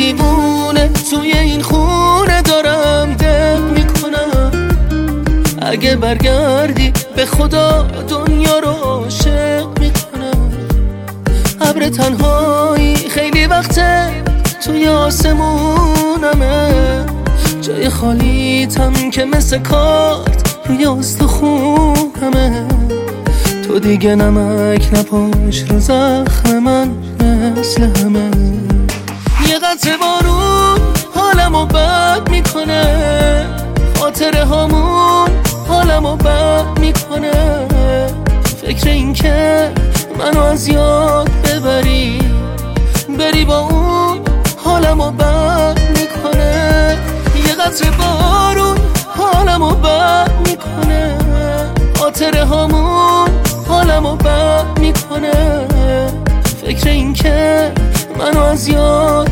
دیوونه توی این خونه دارم دق میکنم. اگه برگردی به خدا دنیا رو عاشق میکنم. ابر تنهایی خیلی وقته توی آسمونمه، جای خالیتم که مثل کارت روی استخونمه. تو دیگه نمک نپاش رو زخم من مثل همه. یه قطره بارون حالمو بد میکنه، خاطره هامون حالمو بد میکنه. فکر این که منو از یاد ببری با اون حالمو بد میکنه. یه قطره بارون حالمو بد میکنه، خاطره هامون حالمو بد میکنه. فکر این که منو از یاد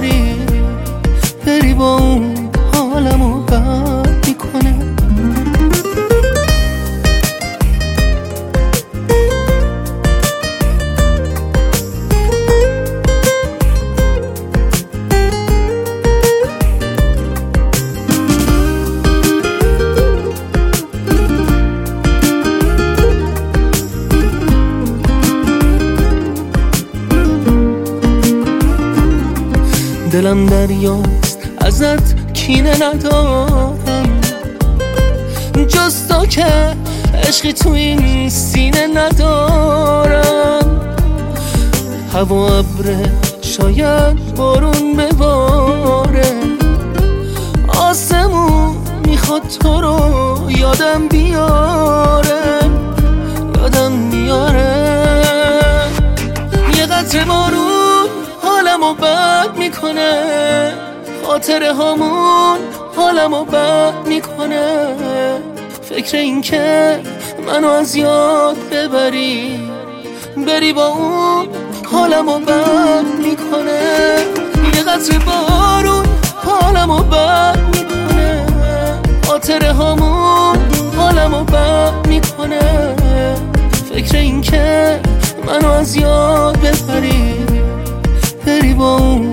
بری با اون حالمو بد میکنه. دلم دریاست ازت کینه ندارم، جز تو که عشقی تو این سینه ندارم. هوا ابره شاید بارون بباره، آسمون میخواد تو رو یادم بیاره. یه قطره بارون حالمو بد میکنه، خاطره هامون حالمو بد میکنه. فکر این که منو از یاد بری با اون حالمو بد میکنه. یه قطره بارون حالمو بد میکنه، خاطره هامون حالمو بد میکنه. فکر این که منو از یاد بری با اون